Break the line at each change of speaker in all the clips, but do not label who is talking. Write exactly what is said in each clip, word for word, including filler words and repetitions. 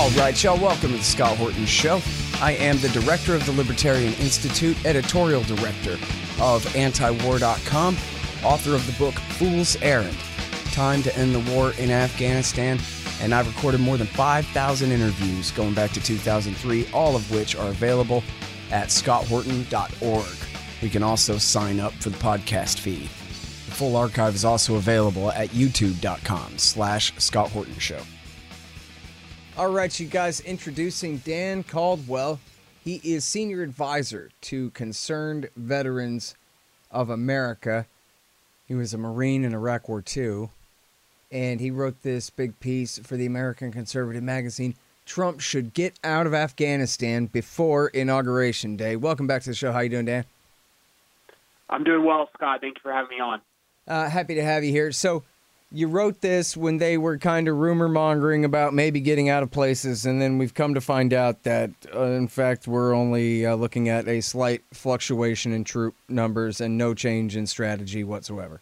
All right, y'all, welcome to the Scott Horton Show. I am the director of the Libertarian Institute, editorial director of anti war dot com, author of the book Fool's Errand, Time to End the War in Afghanistan, and I've recorded more than five thousand interviews going back to two thousand three, all of which are available at scott horton dot org. You can also sign up for the podcast feed. The full archive is also available at youtube dot com slash Scott Horton Show. All right, you guys, introducing Dan Caldwell. He is senior advisor to Concerned Veterans of America. He was a Marine in Iraq War Two, and he wrote this big piece for the American Conservative magazine, Trump Should Get Out of Afghanistan Before Inauguration Day. Welcome back to the show. How you doing, Dan?
I'm doing well, Scott. Thank you for having me on.
Uh, happy to have you here. So you wrote this when they were kind of rumor-mongering about maybe getting out of places, and then we've come to find out that, uh, in fact, we're only uh, looking at a slight fluctuation in troop numbers and no change in strategy whatsoever.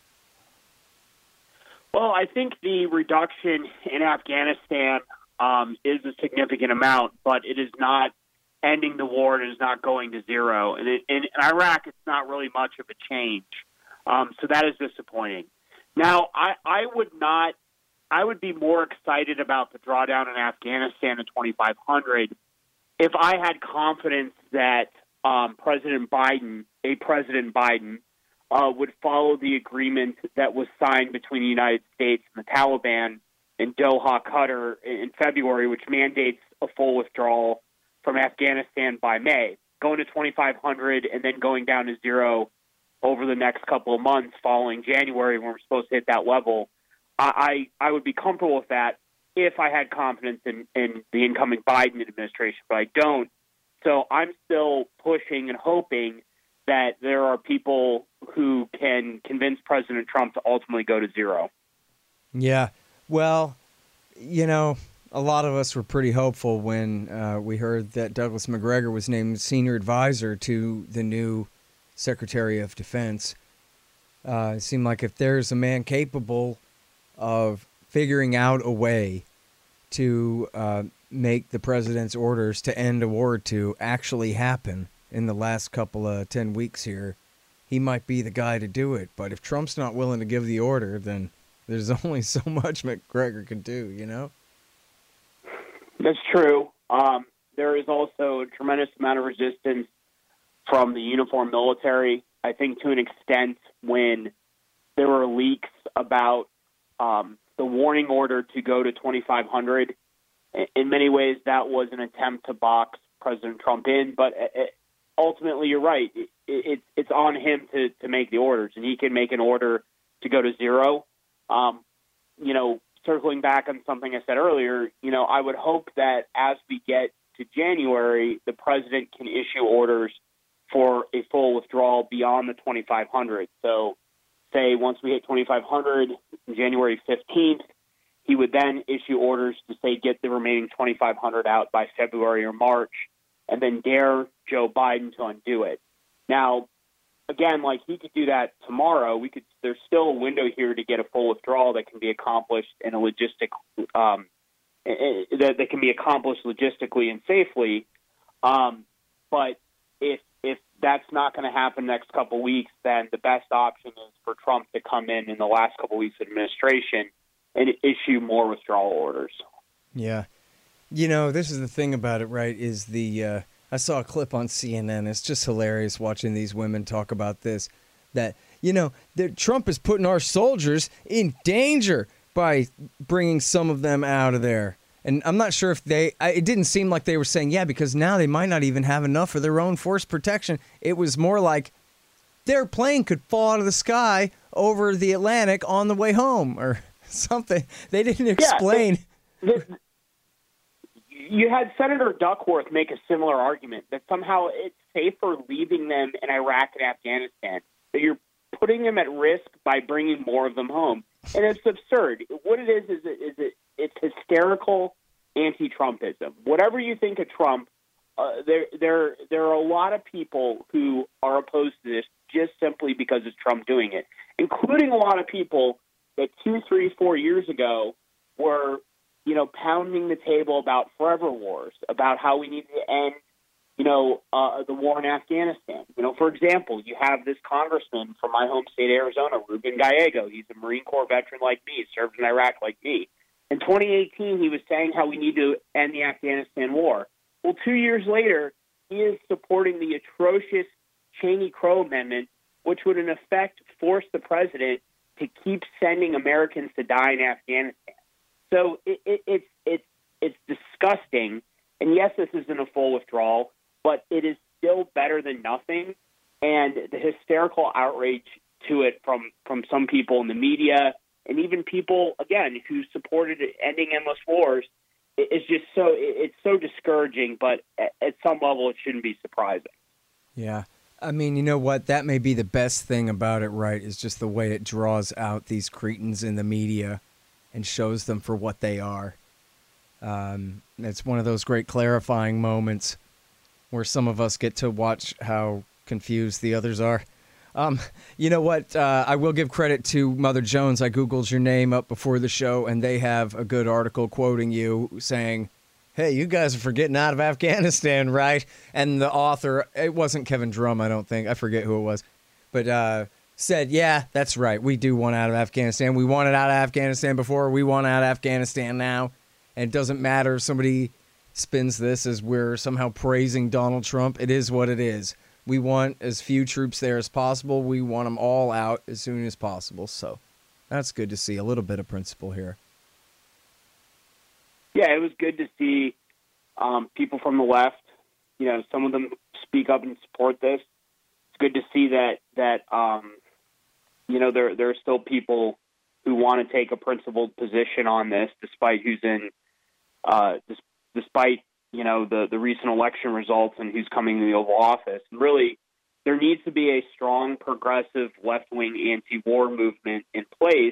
Well, I think the reduction in Afghanistan um, is a significant amount, but it is not ending the war and it is not going to zero. And in, in Iraq, it's not really much of a change. Um, so that is disappointing. Now, I, I would not, I would be more excited about the drawdown in Afghanistan at twenty-five hundred if I had confidence that um, President Biden, a President Biden, uh, would follow the agreement that was signed between the United States and the Taliban in Doha, Qatar in February, which mandates a full withdrawal from Afghanistan by May, going to twenty-five hundred and then going down to zero over the next couple of months following January when we're supposed to hit that level. I, I would be comfortable with that if I had confidence in, in the incoming Biden administration, but I don't. So I'm still pushing and hoping that there are people who can convince President Trump to ultimately go to zero.
Yeah, well, you know, a lot of us were pretty hopeful when uh, we heard that Douglas Macgregor was named senior advisor to the new Secretary of Defense. Uh, it seemed like if there's a man capable of figuring out a way to uh, make the president's orders to end a war to actually happen in the last couple of ten weeks here, he might be the guy to do it. But if Trump's not willing to give the order, then there's only so much Macgregor can do, you know?
That's true. Um, there is also a tremendous amount of resistance from the uniformed military. I think to an extent when there were leaks about um, the warning order to go to twenty-five hundred, in many ways that was an attempt to box President Trump in. But it, ultimately, you're right. It, it, it's on him to, to make the orders, and he can make an order to go to zero. Um, you know, circling back on something I said earlier, you know, I would hope that as we get to January, the president can issue orders for a full withdrawal beyond the twenty-five hundred. So say once we hit twenty-five hundred, January fifteenth, he would then issue orders to say get the remaining twenty-five hundred out by February or March, and then dare Joe Biden to undo it. Now, again, like he could do that tomorrow. We could. There's still a window here to get a full withdrawal that can be accomplished in a logistic um, that, that can be accomplished logistically and safely. Um, but if if that's not going to happen next couple weeks, then the best option is for Trump to come in in the last couple weeks of administration and issue more withdrawal orders.
Yeah. You know, this is the thing about it, right, is the uh, I saw a clip on C N N. It's just hilarious watching these women talk about this, that, you know, that Trump is putting our soldiers in danger by bringing some of them out of there. And I'm not sure if they, I, it didn't seem like they were saying, yeah, because now they might not even have enough for their own force protection. It was more like their plane could fall out of the sky over the Atlantic on the way home or something. They didn't explain.
Yeah, the, the, you had Senator Duckworth make a similar argument that somehow it's safer leaving them in Iraq and Afghanistan, that you're putting them at risk by bringing more of them home. And it's absurd. What it is is it, is it it's hysterical anti-Trumpism. Whatever you think of Trump, uh, there there there are a lot of people who are opposed to this just simply because it's Trump doing it, including a lot of people that two, three, four years ago were you know, pounding the table about forever wars, about how we need to end, you know, uh, the war in Afghanistan. You know, for example, you have this congressman from my home state, Arizona, Ruben Gallego. He's a Marine Corps veteran like me, served in Iraq like me. In twenty eighteen, he was saying how we need to end the Afghanistan war. Well, two years later, he is supporting the atrocious Cheney-Crow Amendment, which would in effect force the president to keep sending Americans to die in Afghanistan. So it, it, it's it's it's disgusting. And yes, this isn't a full withdrawal, but it is still better than nothing. And the hysterical outrage to it from, from some people in the media and even people, again, who supported ending endless wars, it's just so it's so discouraging. But at, at some level, it shouldn't be surprising.
Yeah. I mean, you know what? That may be the best thing about it, right, is just the way it draws out these cretins in the media and shows them for what they are. Um, it's one of those great clarifying moments where some of us get to watch how confused the others are. Um, you know what? Uh, I will give credit to Mother Jones. I Googled your name up before the show, and they have a good article quoting you saying, hey, you guys are for getting out of Afghanistan, right? And the author, it wasn't Kevin Drum, I don't think. I forget who it was. But uh, said, yeah, that's right. We do want out of Afghanistan. We wanted out of Afghanistan before. We want out of Afghanistan now. And it doesn't matter if somebody spins this as we're somehow praising Donald Trump. It is what it is. We want as few troops there as possible. We want them all out as soon as possible. So that's good to see. A little bit of principle here.
Yeah, it was good to see um, people from the left, you know, some of them speak up and support this. It's good to see that, that um, you know, there, there are still people who want to take a principled position on this, despite who's in, uh, despite, you know, the, the recent election results and who's coming in the Oval Office. And really, there needs to be a strong, progressive, left-wing anti-war movement in place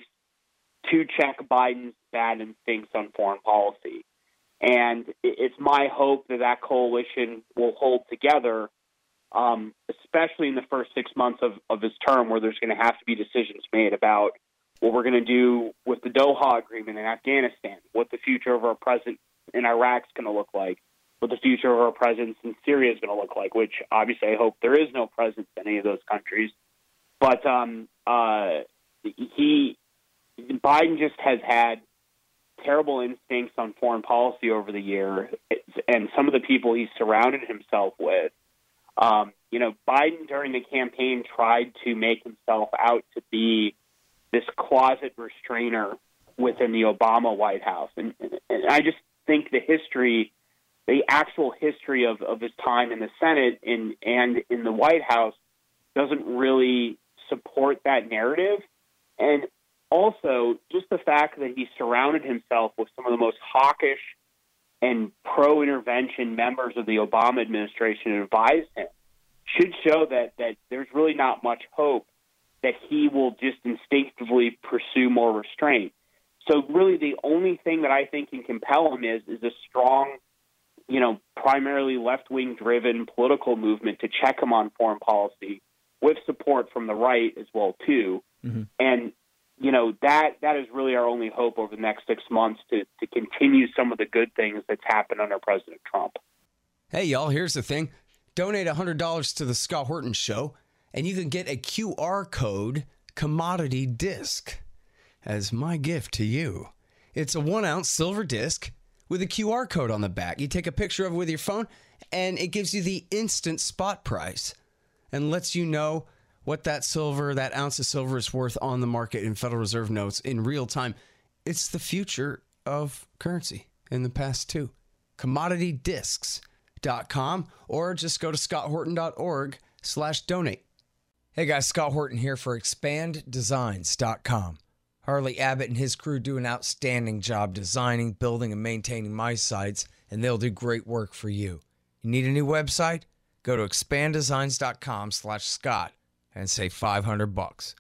to check Biden's bad instincts on foreign policy. And it's my hope that that coalition will hold together, um, especially in the first six months of, of his term, where there's going to have to be decisions made about what we're going to do with the Doha Agreement in Afghanistan, what the future of our presence in Iraq is going to look like, what the future of our presence in Syria is going to look like, which obviously I hope there is no presence in any of those countries. But um, uh, he... Biden just has had terrible instincts on foreign policy over the year, and some of the people he's surrounded himself with. Um, you know, Biden during the campaign tried to make himself out to be this closet restrainer within the Obama White House. And, and I just think the history, the actual history of, of his time in the Senate in, and in the White House doesn't really support that narrative. And also, just the fact that he surrounded himself with some of the most hawkish and pro-intervention members of the Obama administration who advised him should show that, that there's really not much hope that he will just instinctively pursue more restraint. So really the only thing that I think can compel him is, is a strong, you know, primarily left-wing driven political movement to check him on foreign policy with support from the right as well, too. Mm-hmm. And you know, that that is really our only hope over the next six months to, to continue some of the good things that's happened under President Trump.
Hey, y'all, here's the thing. Donate one hundred dollars to the Scott Horton Show, and you can get a Q R code commodity disc as my gift to you. It's a one-ounce silver disc with a Q R code on the back. You take a picture of it with your phone, and it gives you the instant spot price and lets you know what that silver, that ounce of silver is worth on the market in Federal Reserve notes in real time. It's the future of currency in the past too. commodity discs dot com or just go to scott horton dot org slash donate. Hey guys, Scott Horton here for expand designs dot com. Harley Abbott and his crew do an outstanding job designing, building, and maintaining my sites, and they'll do great work for you. You need a new website? Go to expand designs dot com slash Scott. and save five hundred bucks.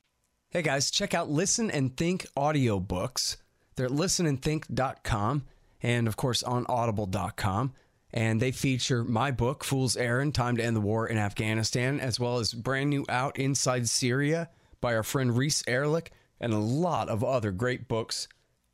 Hey guys, check out Listen and Think audiobooks. They're at listen and think dot com and of course on audible dot com. And they feature my book, Fool's Errand, Time to End the War in Afghanistan, as well as brand new out Inside Syria by our friend Reese Erlich, and a lot of other great books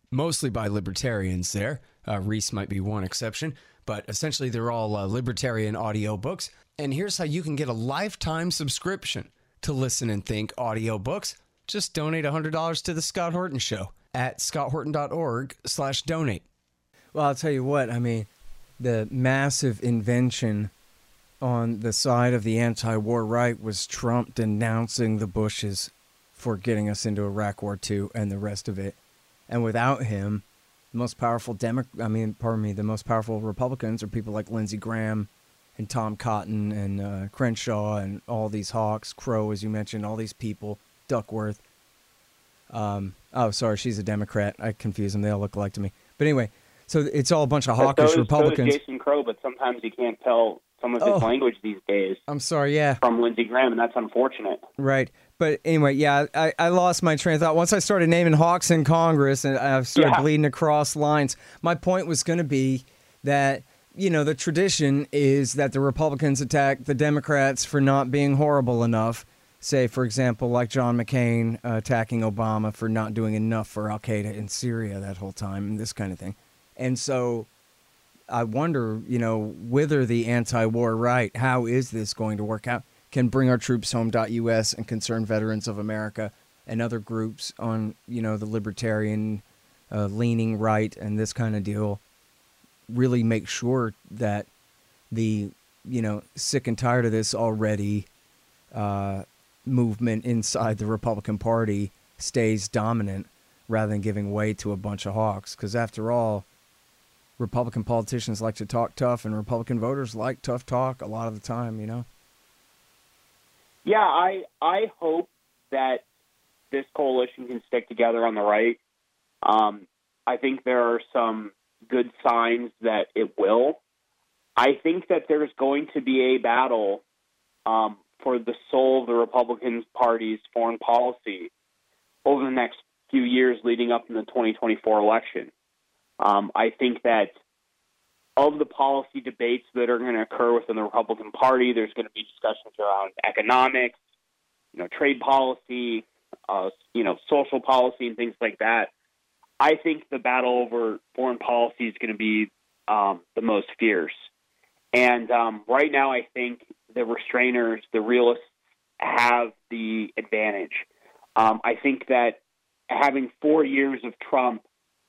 mostly by libertarians there. Uh, Reese might be one exception, but essentially they're all uh, libertarian audiobooks. And here's how you can get a lifetime subscription to Listen and Think audiobooks. Just donate one hundred dollars to The Scott Horton Show at scotthorton.org slash donate.
Well, I'll tell you what, I mean, the massive invention on the side of the anti-war right was Trump denouncing the Bushes for getting us into Iraq War Two and the rest of it. And without him, the most powerful Demo- I mean, pardon me, the most powerful Republicans are people like Lindsey Graham and Tom Cotton and uh, Crenshaw and all these hawks, Crow, as you mentioned, all these people, Duckworth. Um, oh, sorry, she's a Democrat. I confuse them. They all look alike to me. But anyway, so it's all a bunch of hawkish
so is,
Republicans.
So is Jason Crow, but sometimes you can't tell some of his
Oh.
language these days.
I'm sorry, yeah.
From Lindsey Graham, and that's unfortunate.
Right. But anyway, yeah, I, I lost my train of thought. Once I started naming hawks in Congress and I started
Yeah.
bleeding across lines, my point was going to be that, you know, the tradition is that the Republicans attack the Democrats for not being horrible enough. Say, for example, like John McCain uh, attacking Obama for not doing enough for al-Qaeda in Syria that whole time and this kind of thing. And so I wonder, you know, whether the anti-war right, how is this going to work out? Can Bring Our Troops Home dot U S and Concerned Veterans of America and other groups on, you know, the libertarian uh, leaning right and this kind of deal really make sure that the, you know, sick and tired of this already uh, movement inside the Republican Party stays dominant rather than giving way to a bunch of hawks? Because after all, Republican politicians like to talk tough and Republican voters like tough talk a lot of the time, you know?
Yeah, I I hope that this coalition can stick together on the right. Um, I think there are some good signs that it will. I think that there's going to be a battle um, for the soul of the Republican Party's foreign policy over the next few years leading up to the twenty twenty-four election. Um, I think that of the policy debates that are going to occur within the Republican Party, there's going to be discussions around economics, you know, trade policy, uh, you know, social policy, and things like that. I think the battle over foreign policy is going to be um, the most fierce. And um, right now, I think the restrainers, the realists, have the advantage. Um, I think that having four years of Trump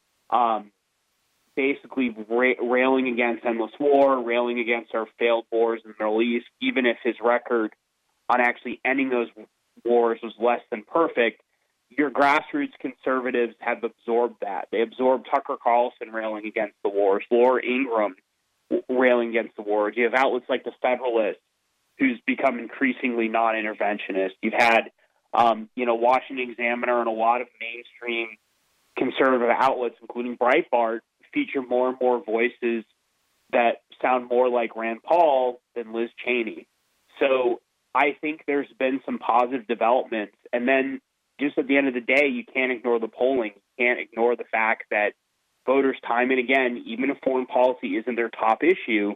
um, basically ra- railing against endless war, railing against our failed wars in the Middle East, even if his record on actually ending those wars was less than perfect, your grassroots conservatives have absorbed that. They absorbed Tucker Carlson railing against the wars, Laura Ingraham railing against the wars. You have outlets like the Federalist, who's become increasingly non-interventionist. You've had, um, you know, Washington Examiner and a lot of mainstream conservative outlets, including Breitbart, feature more and more voices that sound more like Rand Paul than Liz Cheney. So I think there's been some positive developments. And then just at the end of the day, you can't ignore the polling. You can't ignore the fact that voters time and again, even if foreign policy isn't their top issue,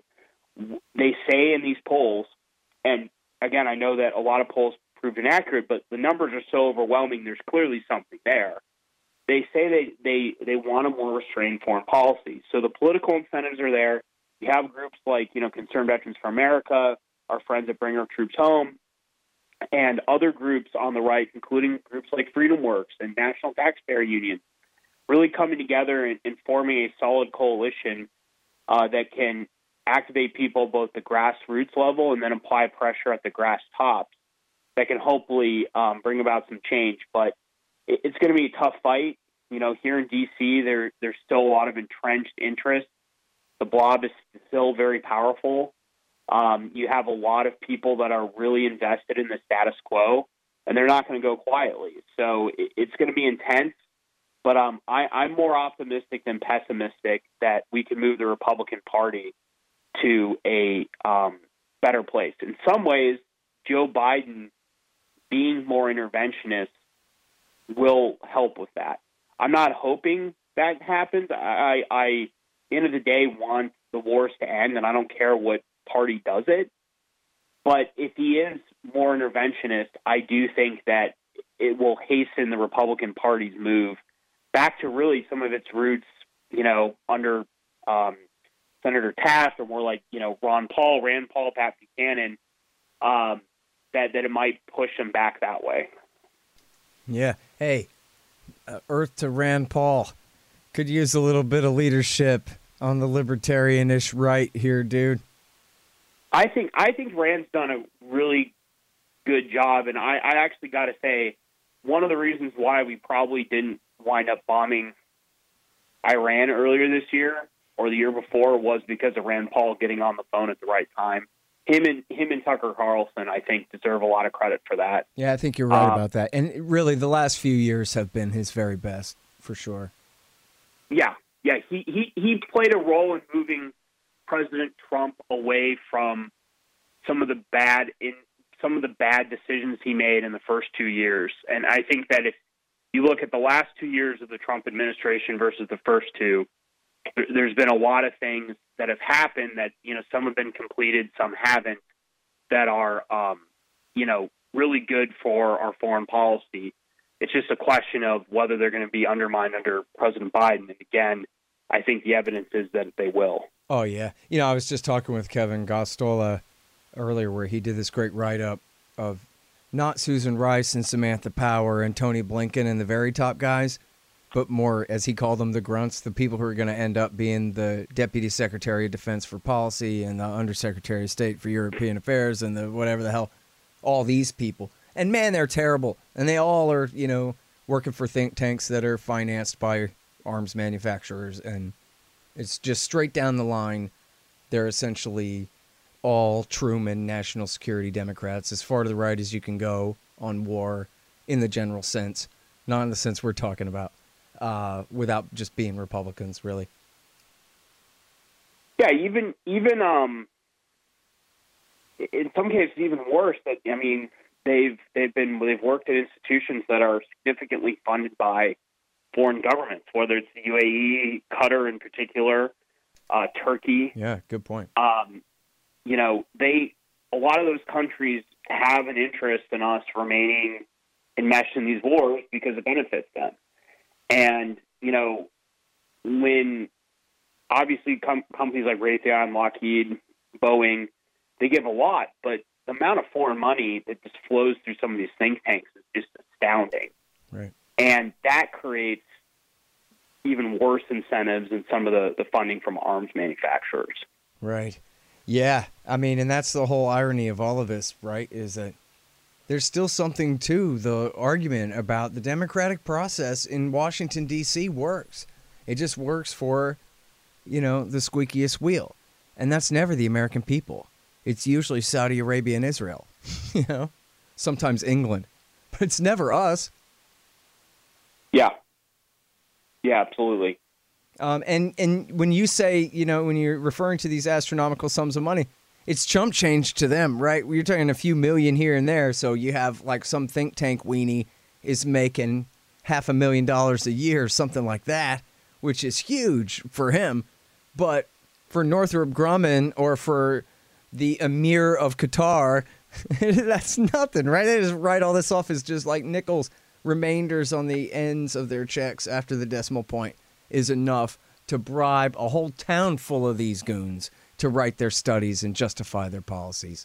they say in these polls, and again, I know that a lot of polls proved inaccurate, but the numbers are so overwhelming, there's clearly something there. They say they, they, they want a more restrained foreign policy. So the political incentives are there. You have groups like, you know, Concerned Veterans for America, our friends at Bring Our Troops Home, and other groups on the right, including groups like Freedom Works and National Taxpayer Union, really coming together and, and forming a solid coalition uh, that can activate people both at the grassroots level and then apply pressure at the grass tops that can hopefully um, bring about some change. But it, it's going to be a tough fight. You know, here in D C, there there's still a lot of entrenched interest. The blob is still very powerful. Um, you have a lot of people that are really invested in the status quo, and they're not going to go quietly. So it, it's going to be intense. But um, I, I'm more optimistic than pessimistic that we can move the Republican Party to a um, better place. In some ways, Joe Biden being more interventionist will help with that. I'm not hoping that happens. I, I, I, at the end of the day, want the wars to end, and I don't care what party does it. But if he is more interventionist, I do think that it will hasten the Republican Party's move back to really some of its roots, you know, under um, Senator Taft, or more like, you know, Ron Paul, Rand Paul, Pat Buchanan, um, that, that it might push them back that way.
Yeah. Hey, uh, Earth to Rand Paul. Could use a little bit of leadership on the libertarianish right here, dude.
I think I think Rand's done a really good job, and I, I actually got to say, one of the reasons why we probably didn't wind up bombing Iran earlier this year or the year before was because of Rand Paul getting on the phone at the right time. Him and him and Tucker Carlson, I think, deserve a lot of credit for that.
Yeah, I think you're right
um,
about that. And really, the last few years have been his very best, for sure.
Yeah, yeah, he, he, he played a role in moving President Trump away from some of the bad in some of the bad decisions he made in the first two years. And I think that if you look at the last two years of the Trump administration versus the first two, there's been a lot of things that have happened that, you know, some have been completed, some haven't, that are, um, you know, really good for our foreign policy. It's just a question of whether they're going to be undermined under President Biden. And again, I think the evidence is that they will.
Oh, yeah. You know, I was just talking with Kevin Gostola earlier where he did this great write-up of not Susan Rice and Samantha Power and Tony Blinken and the very top guys, but more, as he called them, the grunts, the people who are going to end up being the Deputy Secretary of Defense for Policy and the Undersecretary of State for European Affairs and the whatever the hell, all these people. And, man, they're terrible. And they all are, you know, working for think tanks that are financed by arms manufacturers. And it's just straight down the line. They're essentially all Truman national security Democrats, as far to the right as you can go on war in the general sense, not in the sense we're talking about, uh, without just being Republicans, really.
Yeah, even, even um, in some cases, even worse, that, I mean, They've they've been they've worked at institutions that are significantly funded by foreign governments, whether it's the U A E, Qatar in particular, uh, Turkey.
Yeah, good point.
Um, you know, they a lot of those countries have an interest in us remaining enmeshed in these wars because it benefits them. And you know, when obviously com- companies like Raytheon, Lockheed, Boeing, they give a lot, but the amount of foreign money that just flows through some of these think tanks is just astounding.
Right.
And that creates even worse incentives in some of the, the funding from arms manufacturers.
Right. Yeah. I mean, and that's the whole irony of all of this, right, is that there's still something to the argument about the democratic process in Washington, D C works. It just works for, you know, the squeakiest wheel. And that's never the American people. It's usually Saudi Arabia and Israel, you know, sometimes England, but it's never us.
Yeah. Yeah, absolutely.
Um, and, and when you say, you know, when you're referring to these astronomical sums of money, it's chump change to them, right? You're talking a few million here and there. So you have like some think tank weenie is making half a million dollars a year, something like that, which is huge for him. But for Northrop Grumman or for the Emir of Qatar, that's nothing, right? They just write all this off as just like nickels. Remainders on the ends of their checks after the decimal point is enough to bribe a whole town full of these goons to write their studies and justify their policies.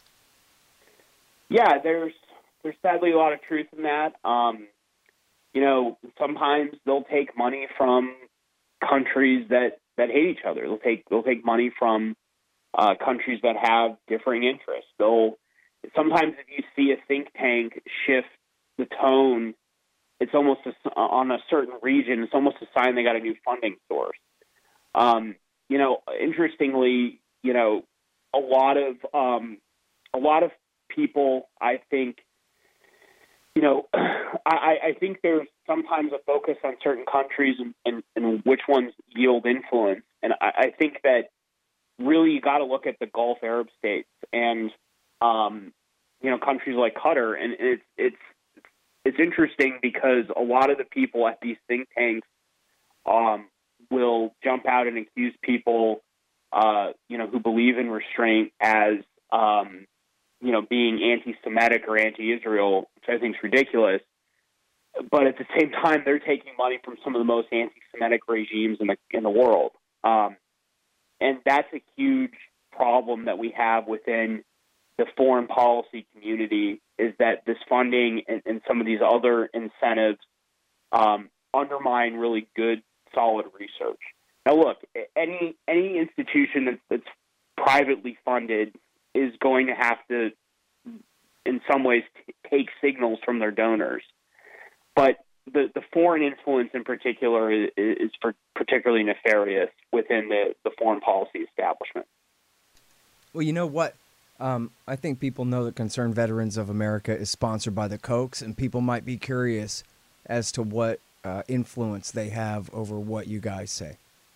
Yeah, there's there's sadly a lot of truth in that. Um, you know, sometimes they'll take money from countries that, that hate each other. They'll take they'll take money from Uh, countries that have differing interests. They'll sometimes, if you see a think tank shift the tone, it's almost a, on a certain region. It's almost a sign they got a new funding source. Um, you know, interestingly, you know, a lot of um, a lot of people, I think, you know, I, I think there's sometimes a focus on certain countries and, and, and which ones yield influence, and I, I think that. Really, you got to look at the Gulf Arab states and, um, you know, countries like Qatar. And it's it's it's interesting because a lot of the people at these think tanks um, will jump out and accuse people, uh, you know, who believe in restraint as, um, you know, being anti-Semitic or anti-Israel, which I think is ridiculous. but at the same time, they're taking money from some of the most anti-Semitic regimes in the in the world, um, and that's a huge problem that we have within the foreign policy community. Is that this funding and, and some of these other incentives um, undermine really good, solid research. Now, look, any any institution that's, that's privately funded is going to have to, in some ways, t- take signals from their donors. But the, the foreign influence in particular is, is for particularly nefarious within the, the foreign policy establishment.
Well, you know what? Um, I think people know that Concerned Veterans of America is sponsored by the Kochs, and people might be curious as to what uh, influence they have over what you guys say.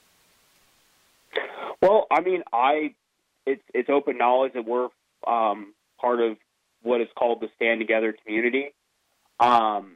Well, I mean, I it's it's open knowledge that we're um, part of what is called the Stand Together community. Um,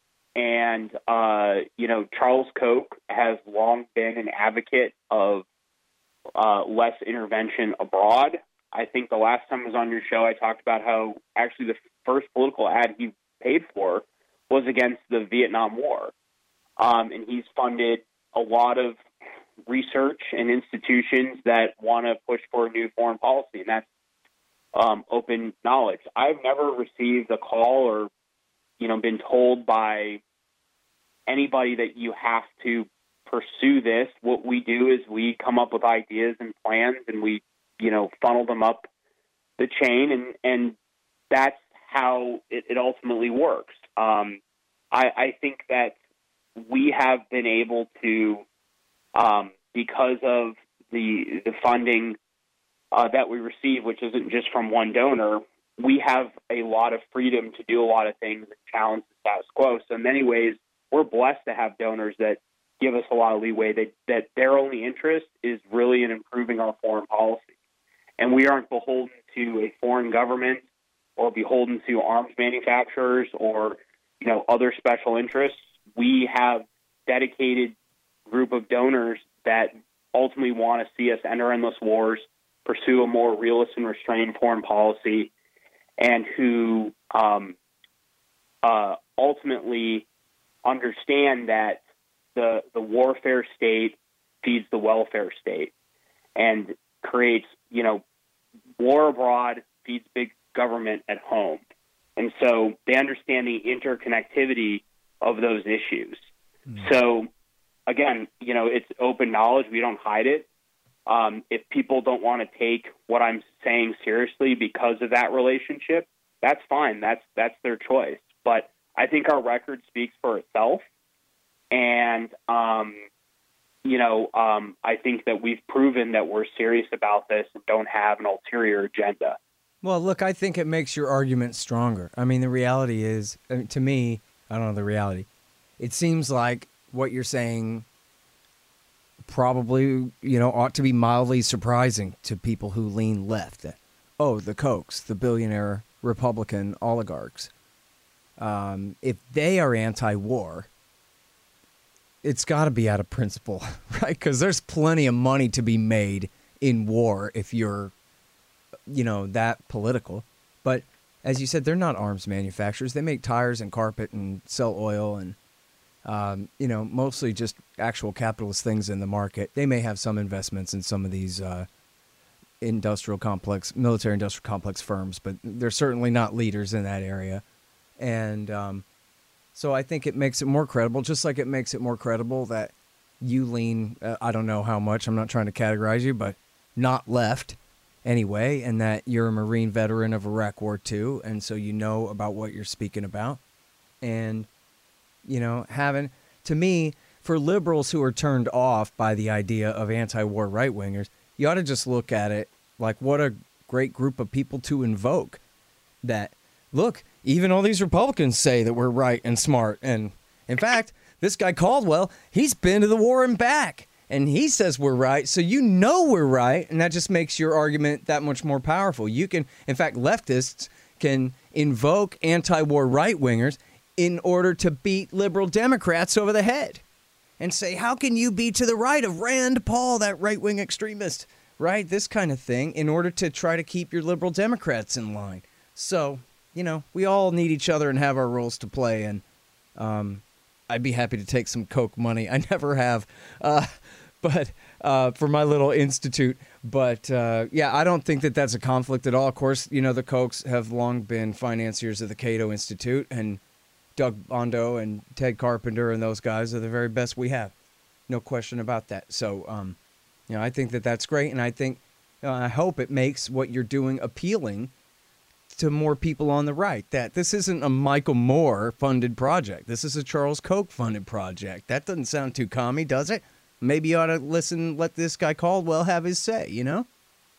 and, uh, you know, Charles Koch has long been an advocate of uh, less intervention abroad. I think the last time I was on your show, I talked about how actually the first political ad he paid for was against the Vietnam War. Um, and he's funded a lot of research and institutions that want to push for a new foreign policy, and that's um, open knowledge. I've never received a call or, you know, been told by anybody that you have to pursue this. What we do is we come up with ideas and plans, and we, you know, funnel them up the chain, and, and that's how it, it ultimately works. Um, I, I think that we have been able to, um, because of the the funding uh, that we receive, which isn't just from one donor, we have a lot of freedom to do a lot of things and challenge the status quo. So in many ways, we're blessed to have donors that give us a lot of leeway, that, that their only interest is really in improving our foreign policy. And we aren't beholden to a foreign government or beholden to arms manufacturers or, you know, other special interests. We have dedicated group of donors that ultimately want to see us enter endless wars, pursue a more realist and restrained foreign policy, and who um, uh, ultimately understand that the the warfare state feeds the welfare state and creates, you know, war abroad feeds big government at home. And so they understand the interconnectivity of those issues. Mm. So, again, you know, it's open knowledge. We don't hide it. Um, if people don't want to take what I'm saying seriously because of that relationship, that's fine. That's that's their choice. But I think our record speaks for itself. And, um, you know, um, I think that we've proven that we're serious about this and don't have an ulterior agenda.
Well, look, I think it makes your argument stronger. I mean, the reality is, I mean, to me, I don't know the reality. It seems like what you're saying probably, you know, ought to be mildly surprising to people who lean left. Oh, the Kochs, the billionaire Republican oligarchs. Um, if they are anti-war, it's got to be out of principle, right? Because there's plenty of money to be made in war if you're, you know, that political. But as you said, they're not arms manufacturers. They make tires and carpet and sell oil and, um, you know, mostly just actual capitalist things in the market. They may have some investments in some of these uh, industrial complex, military industrial complex firms, but they're certainly not leaders in that area. And um, so I think it makes it more credible, just like it makes it more credible that you lean, uh, I don't know how much, I'm not trying to categorize you, but not left anyway, and that you're a Marine veteran of Iraq War Two, and so you know about what you're speaking about. And, you know, having, to me, for liberals who are turned off by the idea of anti-war right-wingers, you ought to just look at it like what a great group of people to invoke. That, look, even all these Republicans say that we're right and smart. And, in fact, this guy Caldwell, he's been to the war and back. And he says we're right, so you know we're right, and that just makes your argument that much more powerful. You can, in fact, leftists can invoke anti-war right-wingers in order to beat liberal Democrats over the head and say, how can you be to the right of Rand Paul, that right-wing extremist, right? This kind of thing in order to try to keep your liberal Democrats in line. So, you know, we all need each other and have our roles to play, and Um, I'd be happy to take some Coke money. I never have, uh, but uh, for my little institute. But uh, yeah, I don't think that that's a conflict at all. Of course, you know, the Kochs have long been financiers of the Cato Institute, and Doug Bondo and Ted Carpenter and those guys are the very best we have. No question about that. So, um, you know, I think that that's great, and I think, you know, I hope it makes what you're doing appealing to more people on the right. That this isn't a Michael Moore funded project. This is a Charles Koch funded project. That doesn't sound too commie, does it? Maybe you ought to listen, let this guy Caldwell have his say, you know?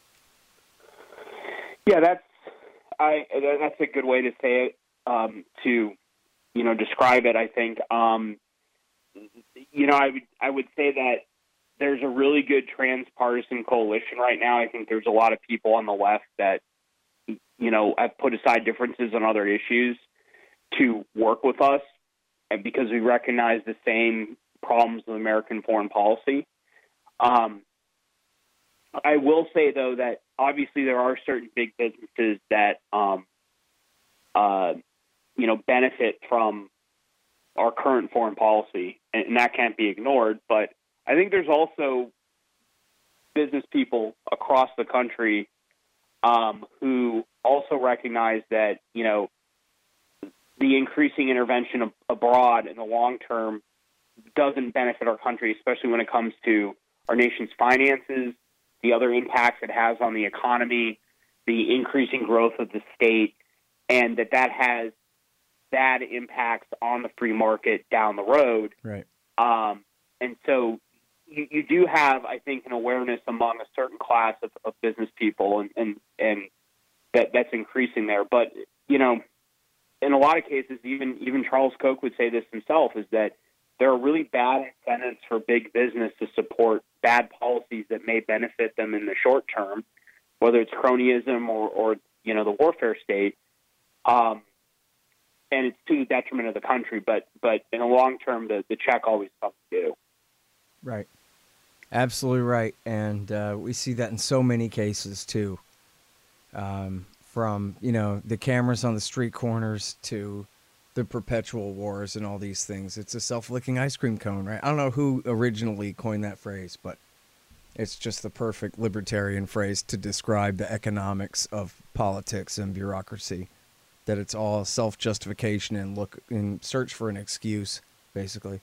Yeah, that's I. That's a good way to say it, um, to, you know, describe it, I think. Um, you know, I would, I would say that there's a really good transpartisan coalition right now. I think there's a lot of people on the left that, you know, have put aside differences on other issues to work with us, and because we recognize the same problems with American foreign policy. Um, I will say, though, that obviously there are certain big businesses that, um, uh, you know, benefit from our current foreign policy, and that can't be ignored. But I think there's also business people across the country um, who also recognize that, you know, the increasing intervention ab- abroad in the long term doesn't benefit our country, especially when it comes to our nation's finances, the other impacts it has on the economy, the increasing growth of the state, and that that has bad impacts on the free market down the road.
Right.
Um, and so you, you do have, I think, an awareness among a certain class of, of business people, and, and, and that that's increasing there. But, you know, in a lot of cases, even even Charles Koch would say this himself, is that there are really bad incentives for big business to support bad policies that may benefit them in the short term, whether it's cronyism or, or you know, the warfare state. Um, and it's to the detriment of the country. But but in the long term, the, the check always comes due.
Right. Absolutely right. And uh, we see that in so many cases, too. Um, from, you know, the cameras on the street corners to the perpetual wars and all these things. It's a self-licking ice cream cone, right? I don't know who originally coined that phrase, but it's just the perfect libertarian phrase to describe the economics of politics and bureaucracy, that it's all self-justification and look and search for an excuse, basically.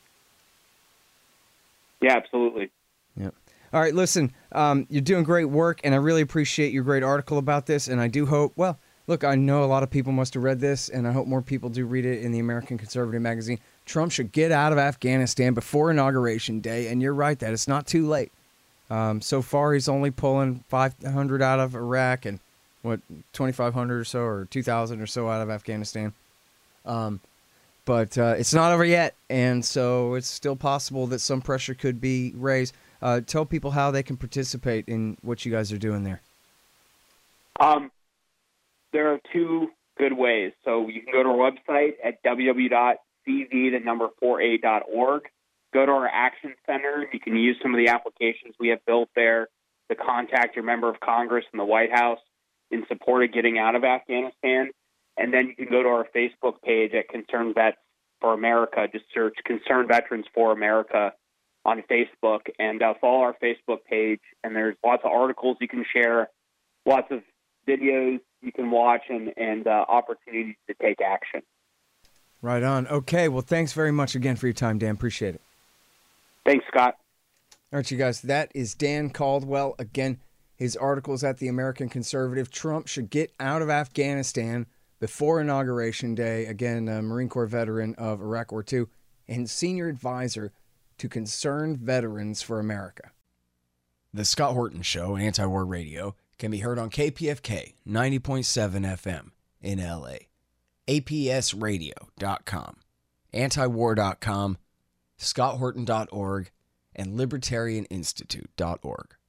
Yeah, absolutely.
Yeah. All right, listen, um, you're doing great work, and I really appreciate your great article about this, and I do hope, well, look, I know a lot of people must have read this, and I hope more people do read it in the American Conservative magazine. Trump should get out of Afghanistan before Inauguration Day, and you're right that it's not too late. Um, so far, he's only pulling five hundred out of Iraq and, what, twenty-five hundred or so, or two thousand or so out of Afghanistan. Um, but uh, it's not over yet, and so it's still possible that some pressure could be raised. Uh, tell people how they can participate in what you guys are doing there.
Um. There are two good ways. So you can go to our website at w w w dot c v the number four a dot org. Go to our Action Center. You can use some of the applications we have built there to contact your member of Congress and the White House in support of getting out of Afghanistan. And then you can go to our Facebook page at Concerned Vets for America. Just search Concerned Veterans for America on Facebook and uh, follow our Facebook page. And there's lots of articles you can share, lots of videos you can watch, and, and uh, opportunities to take action.
Right on. Okay, well, thanks very much again for your time, Dan. Appreciate it.
Thanks, Scott.
All right, you guys, that is Dan Caldwell. Again, his articles at the American Conservative. Trump should get out of Afghanistan before Inauguration Day. Again, a Marine Corps veteran of Iraq War Two and senior advisor to Concerned Veterans for America.
The Scott Horton Show, Anti-War Radio, can be heard on K P F K ninety point seven F M in L A, A P S radio dot com, antiwar dot com, scott horton dot org, and libertarian institute dot org.